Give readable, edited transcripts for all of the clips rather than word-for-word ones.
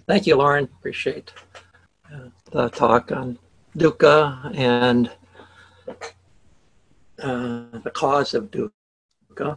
Thank you, Lauren. Appreciate the talk on dukkha and the cause of dukkha.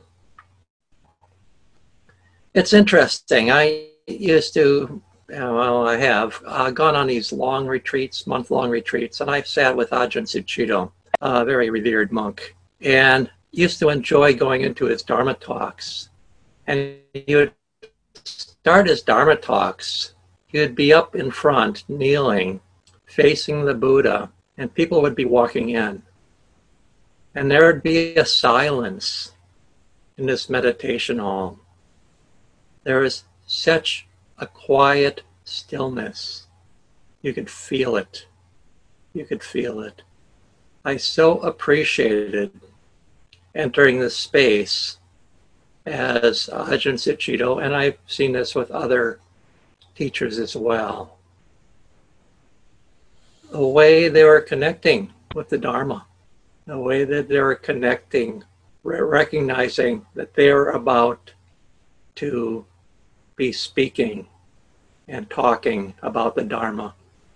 It's interesting. I used to, I have gone on these long retreats, month-long retreats, and I've sat with Ajahn Sucitto, a very revered monk, and used to enjoy going into his Dharma talks. And he would start his Dharma talks. He would be up in front, kneeling, facing the Buddha, and people would be walking in. And there would be a silence in this meditation hall. There was such a quiet stillness. You could feel it. You could feel it. I so appreciated entering this space as Ajahn Sucitto, and I've seen this with other teachers as well. The way they were connecting with the Dharma, the way that they were connecting, recognizing that they were about to be speaking and talking about the Dharma.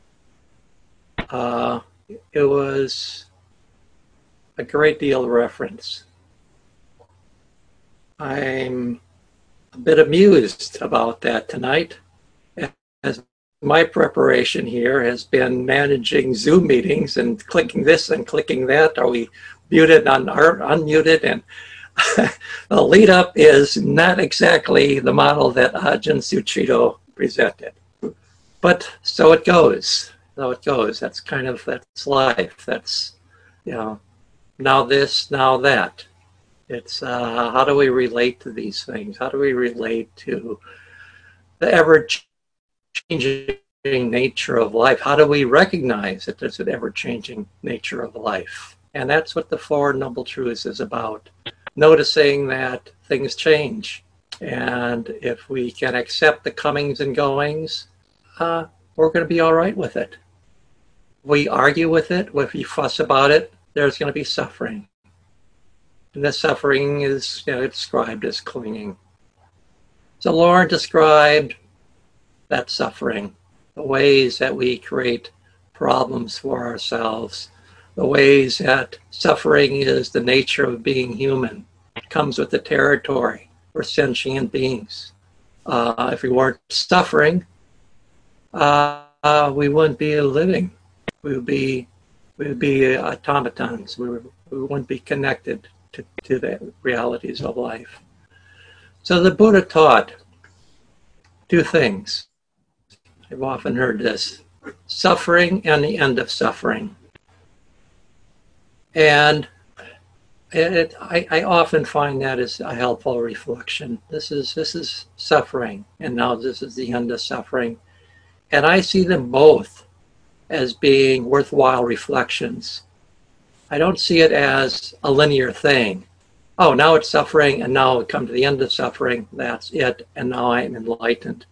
It was a great deal of reference. I'm a bit amused about that tonight, as my preparation here has been managing Zoom meetings and clicking this and clicking that. Are we muted or unmuted? And the lead up is not exactly the model that Ajahn Sucitto presented. But so it goes. So it goes. That's life. That's, now this, now that. It's how do we relate to these things? How do we relate to the ever-changing nature of life? How do we recognize that there's an ever-changing nature of life? And that's what the Four Noble Truths is about. Noticing that things change. And if we can accept the comings and goings, we're going to be all right with it. If we argue with it, if we fuss about it, there's going to be suffering. And the suffering is described as clinging. So Lauren described that suffering, the ways that we create problems for ourselves, the ways that suffering is the nature of being human. It comes with the territory. We're sentient beings. If we weren't suffering, we wouldn't be living. We would be automatons. We wouldn't be connected to the realities of life. So the Buddha taught two things. I've often heard this: suffering and the end of suffering. And I often find that as a helpful reflection. This is suffering, and now this is the end of suffering. And I see them both as being worthwhile reflections. I don't see it as a linear thing. Oh, now it's suffering, and now we come to the end of suffering. That's it, and now I am enlightened.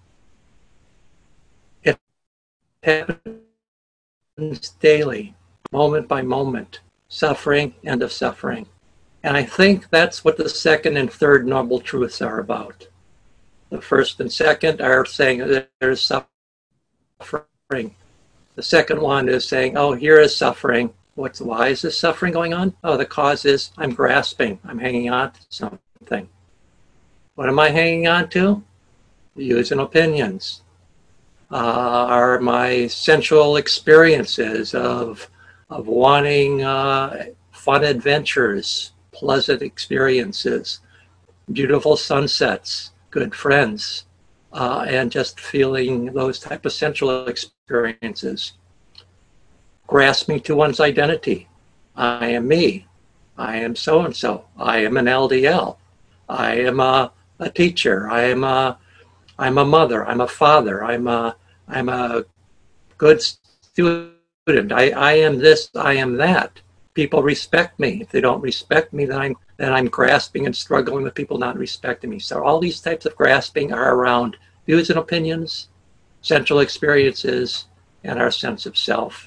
It happens daily, moment by moment. Suffering, end of suffering. And I think that's what the second and third Noble Truths are about. The first and second are saying that there's suffering. The second one is saying, oh, here is suffering. Why is this suffering going on? Oh, the cause is I'm grasping. I'm hanging on to something. What am I hanging on to? Views and opinions. Are my sensual experiences of wanting fun adventures, pleasant experiences, beautiful sunsets, good friends, and just feeling those type of sensual experiences. Grasping to one's identity. I am me. I am so-and-so. I am an LDL. I am a teacher. I'm a mother. I'm a father. I'm a good student. I am this. I am that. People respect me. If they don't respect me, then I'm grasping and struggling with people not respecting me. So all these types of grasping are around views and opinions, sensual experiences, and our sense of self.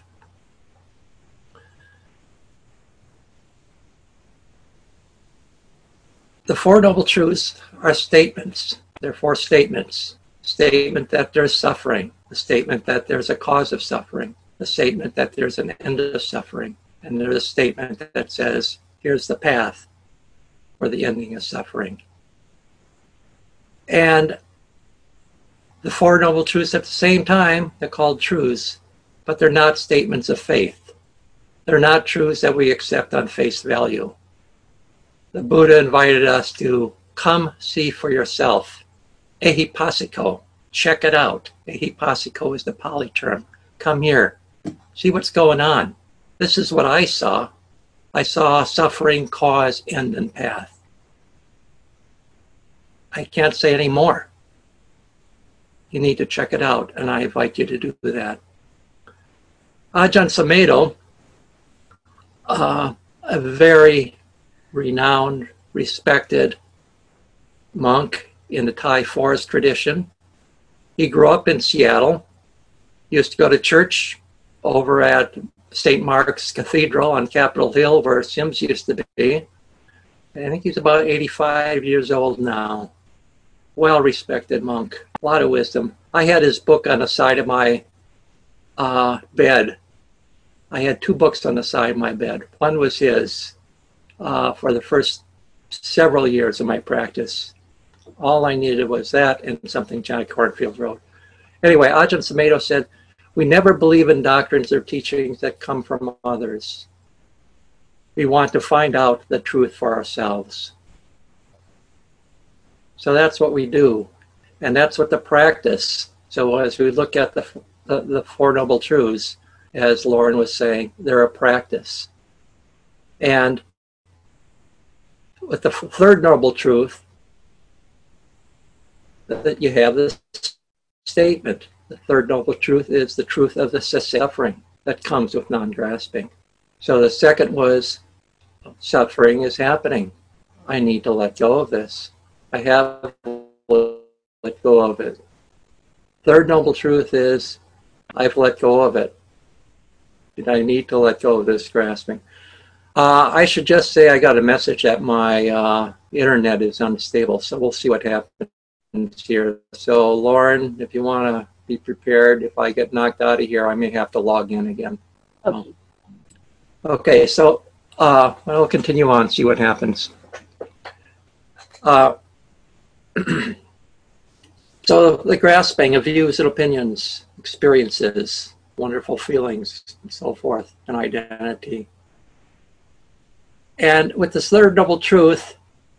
The Four Noble Truths are statements. They're four statements. Statement that there's suffering. the statement that there's a cause of suffering, the statement that there's an end of suffering, and there's a statement that says, here's the path for the ending of suffering. And the Four Noble Truths at the same time, they're called truths, but they're not statements of faith. They're not truths that we accept on face value. The Buddha invited us to come see for yourself. Ehipassiko, check it out. Ehipassiko is the Pali term. Come here, see what's going on. This is what I saw. I saw suffering, cause, end, and path. I can't say any more. You need to check it out, and I invite you to do that. Ajahn Sumedho, a very renowned, respected monk in the Thai forest tradition. He grew up in Seattle. He used to go to church over at St. Mark's Cathedral on Capitol Hill, where Sims used to be. I think he's about 85 years old now. Well-respected monk, a lot of wisdom. I had his book on the side of my bed. I had two books on the side of my bed. One was his for the first several years of my practice. All I needed was that and something John Cornfield wrote. Anyway, Ajahn Sumedho said, we never believe in doctrines or teachings that come from others. We want to find out the truth for ourselves. So that's what we do. And that's what the practice. So as we look at the Four Noble Truths, as Lauren was saying, they're a practice. And with the third Noble Truth, that you have this statement. The third Noble Truth is the truth of the suffering that comes with non-grasping. So the second was, suffering is happening. I need to let go of this. I have to let go of it. Third Noble Truth is, I've let go of it. And I need to let go of this grasping. I should just say I got a message that my internet is unstable, so we'll see what happens here. So Lauren, if you want to be prepared, if I get knocked out of here, I may have to log in again. Okay. Okay, so I'll continue on, see what happens. So the grasping of views and opinions, experiences, wonderful feelings, and so forth, and identity. And with this third Noble Truth,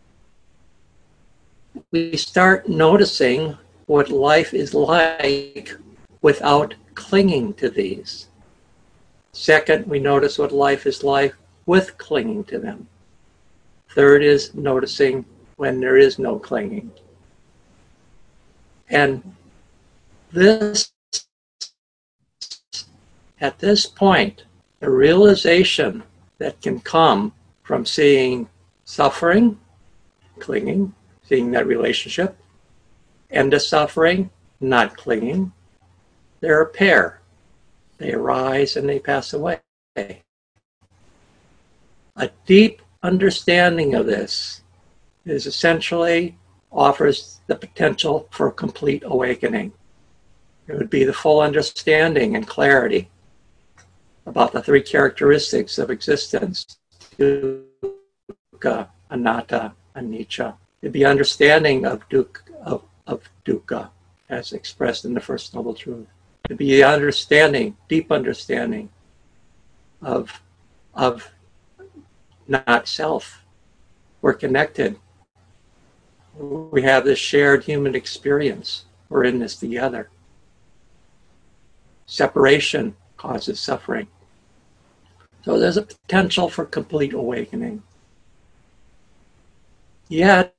we start noticing what life is like without clinging to these. Second, we notice what life is like with clinging to them. Third is noticing when there is no clinging. And this, at this point, the realization that can come from seeing suffering, clinging, seeing that relationship, end of suffering, not clinging, they're a pair. They arise and they pass away. A deep understanding of this is essentially offers the potential for complete awakening. It would be the full understanding and clarity about the three characteristics of existence, dukkha, anatta, anicca. It'd be understanding of dukkha as expressed in the First Noble Truth. It'd be understanding, deep understanding of not self. We're connected. We have this shared human experience. We're in this together. Separation causes suffering. So there's a potential for complete awakening. Yet,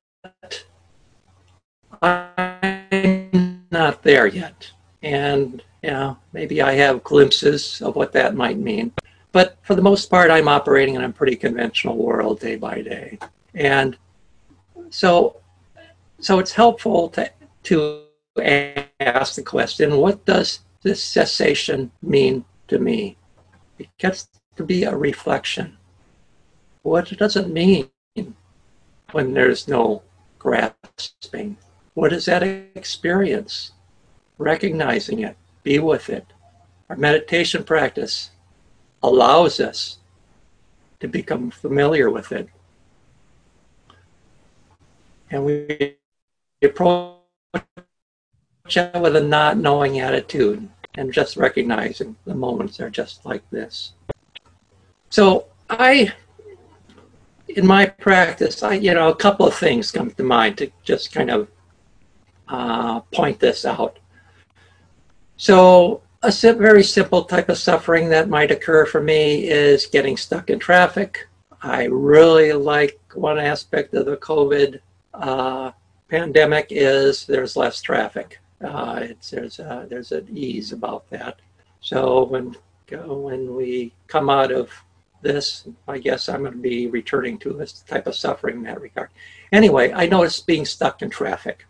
I'm not there yet. And, maybe I have glimpses of what that might mean. But for the most part, I'm operating in a pretty conventional world day by day. And so it's helpful to ask the question, what does this cessation mean to me? It gets to be a reflection. What does it mean when there's no grasping? What is that experience? Recognizing it, be with it. Our meditation practice allows us to become familiar with it. And we approach it with a not knowing attitude and just recognizing the moments are just like this. So in my practice, a couple of things come to mind to just kind of point this out. So a very simple type of suffering that might occur for me is getting stuck in traffic. I really like one aspect of the COVID pandemic is there's less traffic. There's an ease about that. So when we come out of this, I guess I'm going to be returning to this type of suffering in that regard. Anyway, I noticed being stuck in traffic.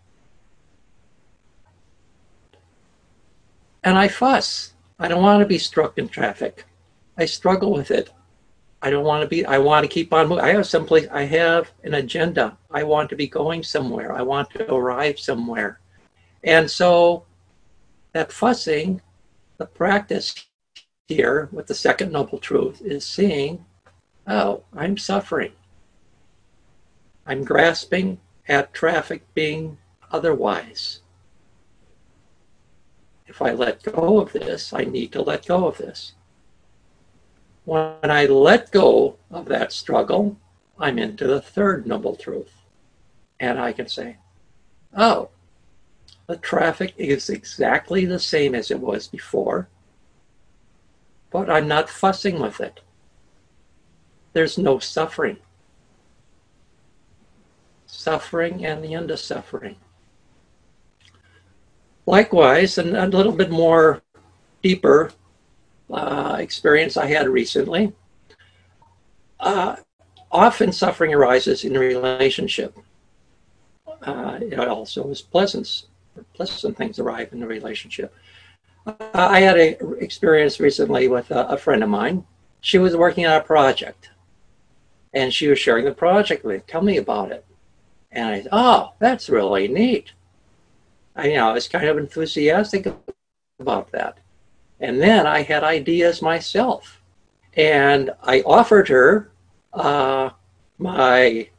And I fuss. I don't want to be stuck in traffic. I struggle with it. I don't want to be, I want to keep on moving. I have an agenda. I want to be going somewhere. I want to arrive somewhere. And so that fussing, the practice here with the second noble truth is seeing, oh, I'm suffering. I'm grasping at traffic being otherwise. If I let go of this, I need to let go of this. When I let go of that struggle, I'm into the third noble truth. And I can say, oh, the traffic is exactly the same as it was before, but I'm not fussing with it. There's no suffering. Suffering and the end of suffering. Likewise, and a little bit more deeper experience I had recently, often suffering arises in a relationship. It also is pleasant things arrive in a relationship. I had an experience recently with a friend of mine. She was working on a project, and she was sharing the project with me. Tell me about it. And I said, oh, that's really neat. I was kind of enthusiastic about that. And then I had ideas myself. And I offered her my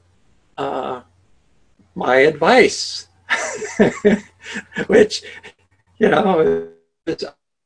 advice, which, is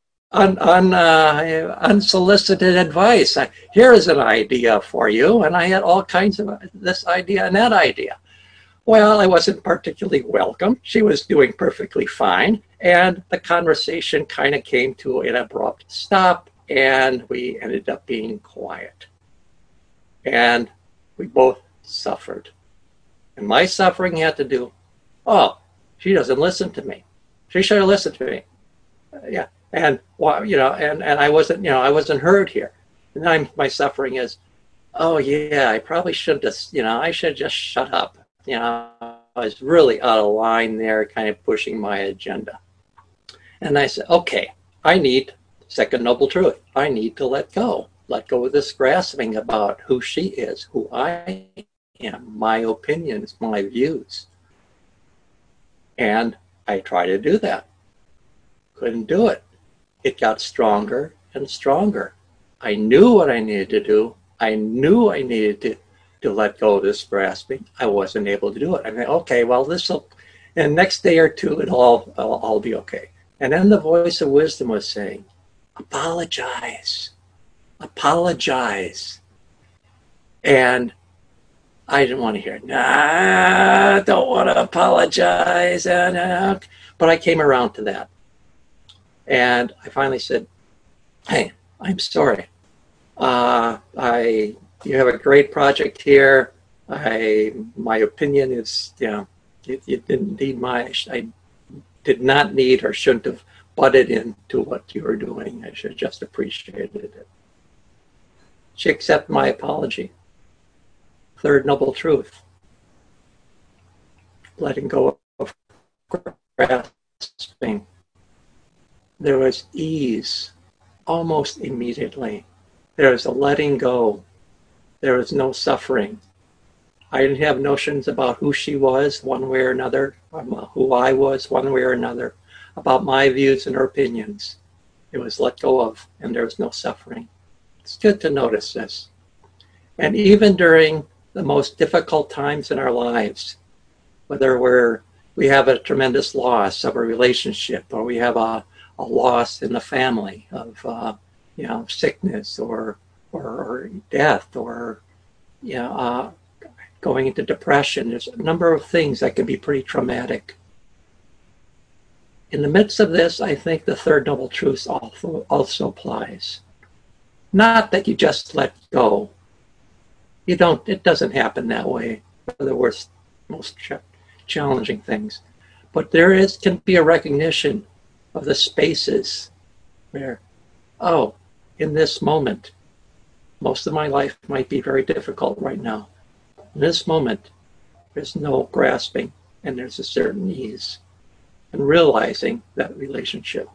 unsolicited advice. Here is an idea for you. And I had all kinds of this idea and that idea. Well, I wasn't particularly welcome. She was doing perfectly fine. And the conversation kind of came to an abrupt stop, and we ended up being quiet. And we both suffered. And my suffering had to do, oh, she doesn't listen to me. She should have listened to me. Yeah. And, and I wasn't heard here. And my suffering is, oh, yeah, I probably should just, I should just shut up. I was really out of line there, kind of pushing my agenda. And I said, okay, I need second noble truth. I need to let go of this grasping about who she is, who I am, my opinions, my views. And I tried to do that. Couldn't do it. It got stronger and stronger. I knew what I needed to do. I knew I needed to let go of this grasping. I wasn't able to do it. I mean, okay, well, and next day or two, it'll all be okay. And then the voice of wisdom was saying, apologize. And I didn't want to hear it. Nah, I don't want to apologize. But I came around to that. And I finally said, hey, I'm sorry. You have a great project here. My opinion is, you didn't need I did not need or shouldn't have butted into what you were doing. I should have just appreciated it. She accepted my apology. Third noble truth. Letting go of grasping. There was ease almost immediately. There was a letting go. There was no suffering. I didn't have notions about who she was one way or another, who I was one way or another. about my views and opinions. It was let go of, and there was no suffering. It's good to notice this. And even during the most difficult times in our lives, whether we have a tremendous loss of a relationship, or we have a loss in the family of sickness or death, or going into depression. There's a number of things that can be pretty traumatic. In the midst of this, I think the third noble truth also applies. Not that you just let go. It doesn't happen that way for the worst, most challenging things. But can be a recognition of the spaces where, in this moment, most of my life might be very difficult right now. In this moment, there's no grasping, and there's a certain ease, and realizing that relationship.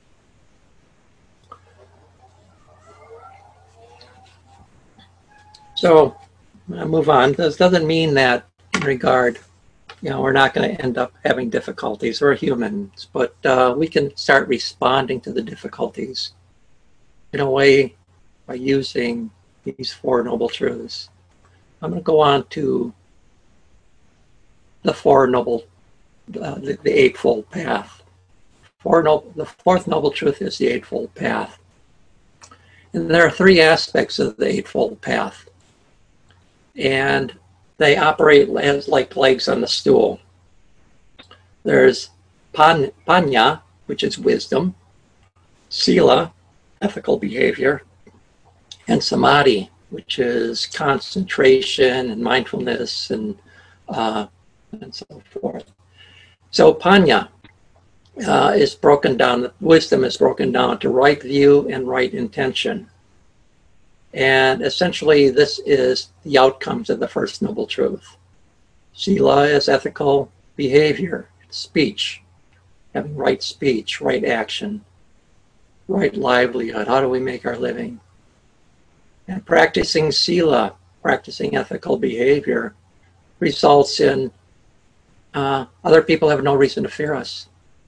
So I'll move on. This doesn't mean that in regard, we're not going to end up having difficulties. We're humans, but we can start responding to the difficulties in a way by using these four noble truths. I'm going to go on to the four noble, the Eightfold Path. The fourth noble truth is the Eightfold Path. And there are three aspects of the Eightfold Path. And they operate as like legs on the stool. There's Panya, which is wisdom, Sila, ethical behavior, and Samadhi, which is concentration and mindfulness and so forth. So Panya is broken down, wisdom is broken down to right view and right intention. And essentially, this is the outcomes of the first noble truth. Sila is ethical behavior, speech, having right speech, right action, right livelihood. How do we make our living? And practicing Sila, practicing ethical behavior, results in other people have no reason to fear us.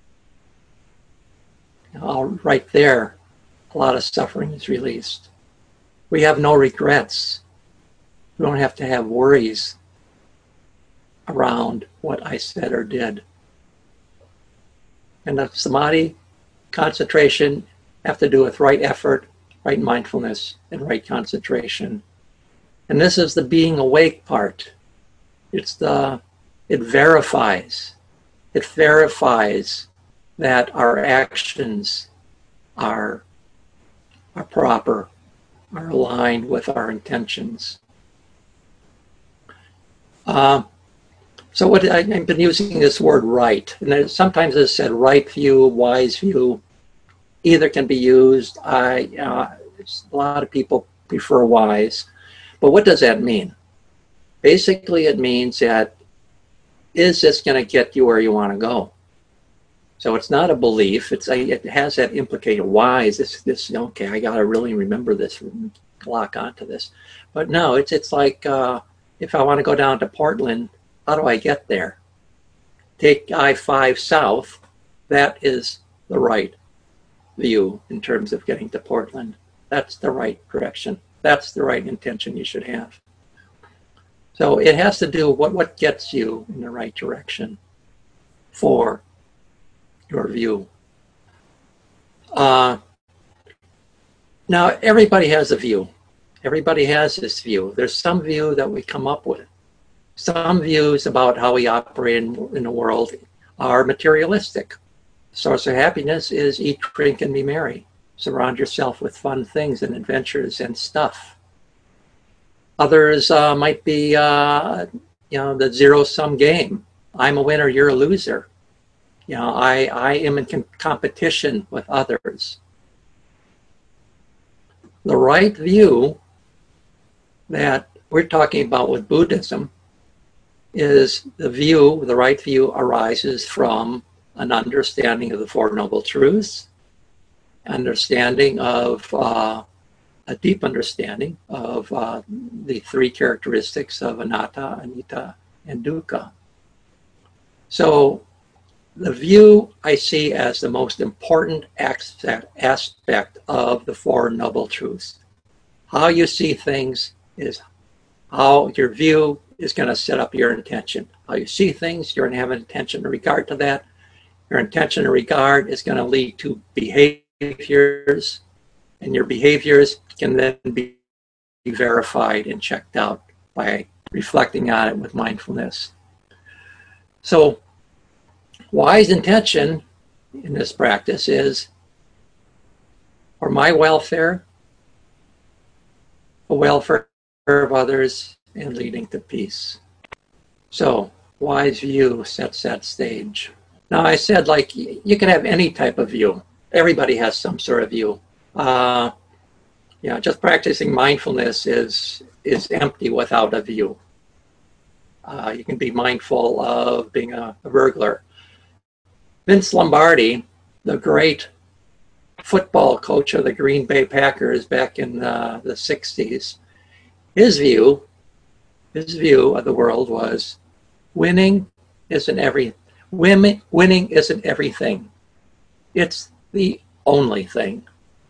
Right there, a lot of suffering is released. We have no regrets. We don't have to have worries around what I said or did. And the Samadhi, concentration, have to do with right effort, right mindfulness, and right concentration. And this is the being awake part. It verifies. It verifies that our actions are proper, are aligned with our intentions. So I've been using this word right, and sometimes it's said right view, wise view. Either can be used. A lot of people prefer wise, but what does that mean? Basically, it means that is this going to get you where you want to go? So it's not a belief. It has that implicated. Why is this okay? I got to really remember this, lock onto this. But no, it's like if I want to go down to Portland, how do I get there? Take I-5 south. That is the right view in terms of getting to Portland. That's the right direction. That's the right intention you should have. So it has to do with what gets you in the right direction for your view. Now, everybody has a view. Everybody has this view. There's some view that we come up with. Some views about how we operate in the world are materialistic. The source of happiness is eat, drink, and be merry. Surround yourself with fun things and adventures and stuff. Others might be, the zero-sum game. I'm a winner, you're a loser. I am in competition with others. The right view that we're talking about with Buddhism is the right view arises from an understanding of the Four Noble Truths, understanding of a deep understanding of the three characteristics of anatta, anicca, and dukkha. So The view I see as the most important aspect of the Four Noble Truths. How you see things is how your view is going to set up your intention. How you see things, you're going to have an intention in regard to that. Your intention in regard is going to lead to behaviors, and your behaviors can then be verified and checked out by reflecting on it with mindfulness. So, wise intention in this practice is for my welfare, the welfare of others, and leading to peace. So, wise view sets that stage. Now, I said, like, you can have any type of view. Everybody has some sort of view. Just practicing mindfulness is empty without a view. You can be mindful of being a burglar. Vince Lombardi, the great football coach of the Green Bay Packers back in the 60s, his view of the world was winning isn't everything. Winning isn't everything. It's the only thing.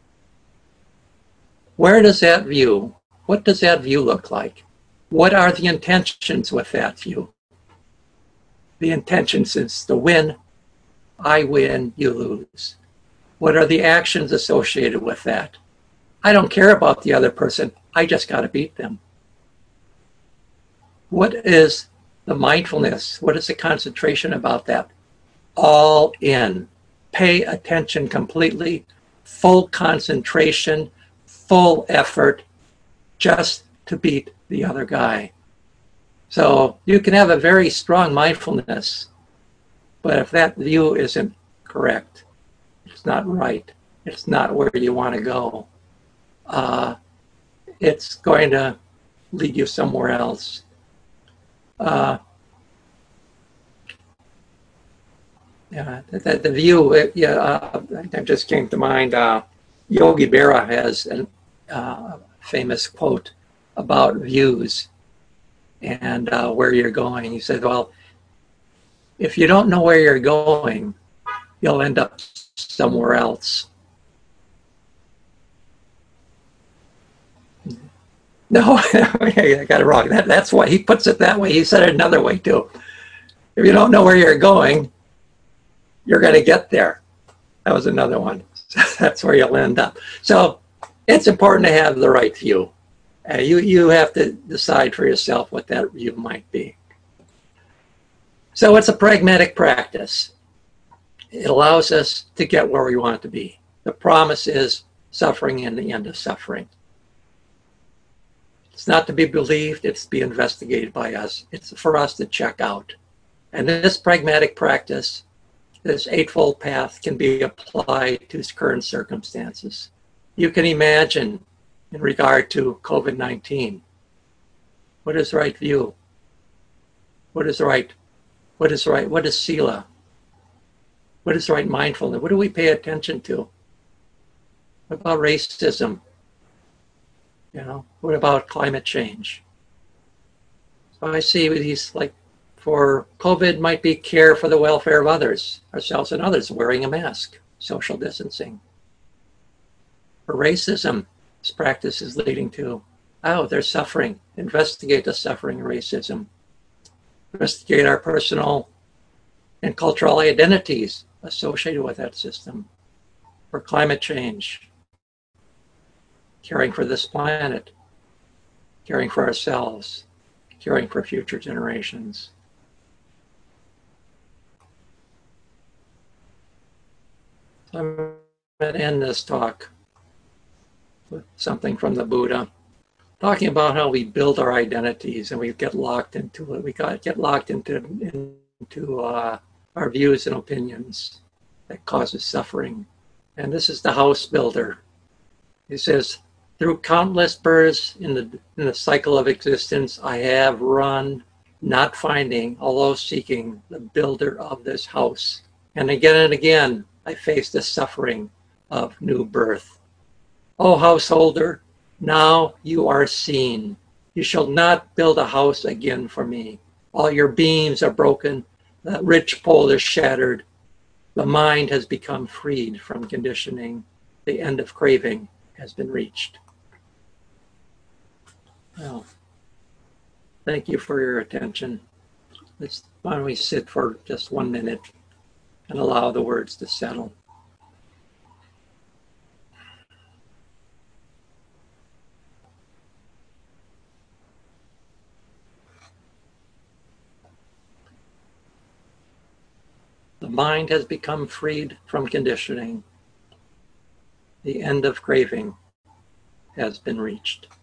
Where does that view, what does that view look like? What are the intentions with that view? The intentions is to win. I win, you lose. What are the actions associated with that? I don't care about the other person. I just got to beat them. What is the mindfulness? What is the concentration about that? All in. Pay attention completely, full concentration, full effort, just to beat the other guy. So you can have a very strong mindfulness, but if that view isn't correct, it's not right, it's not where you want to go, it's going to lead you somewhere else. The view, that just came to mind. Yogi Berra has a famous quote about views and where you're going. He said, well, if you don't know where you're going, you'll end up somewhere else. No, I got it wrong. That's why he puts it that way. He said it another way too. If you don't know where you're going, you're going to get there. That was another one. That's where you'll end up. So it's important to have the right view. You have to decide for yourself what that view might be. So it's a pragmatic practice. It allows us to get where we want to be. The promise is suffering and the end of suffering. It's not to be believed, it's to be investigated by us. It's for us to check out. And this pragmatic practice, this Eightfold Path, can be applied to current circumstances. You can imagine in regard to COVID-19, what is the right view? What is right? What is right? What is Sila? What is right mindfulness? What do we pay attention to? What about racism? What about climate change? So I see these, like, for COVID might be care for the welfare of others, ourselves and others, wearing a mask, social distancing. For racism, this practice is leading to, there's suffering. Investigate the suffering of racism. Investigate our personal and cultural identities associated with that system. For climate change, caring for this planet, caring for ourselves, caring for future generations. I'm going to end this talk with something from the Buddha, talking about how we build our identities and we get locked into it. We get locked into our views and opinions that causes suffering. And this is the house builder. He says, through countless births in the cycle of existence, I have run, not finding, although seeking, the builder of this house. And again, I face the suffering of new birth. O householder, now you are seen. You shall not build a house again for me. All your beams are broken. The ridgepole is shattered. The mind has become freed from conditioning. The end of craving has been reached. Well, thank you for your attention. Why don't we sit for just 1 minute and allow the words to settle. The mind has become freed from conditioning. The end of craving has been reached.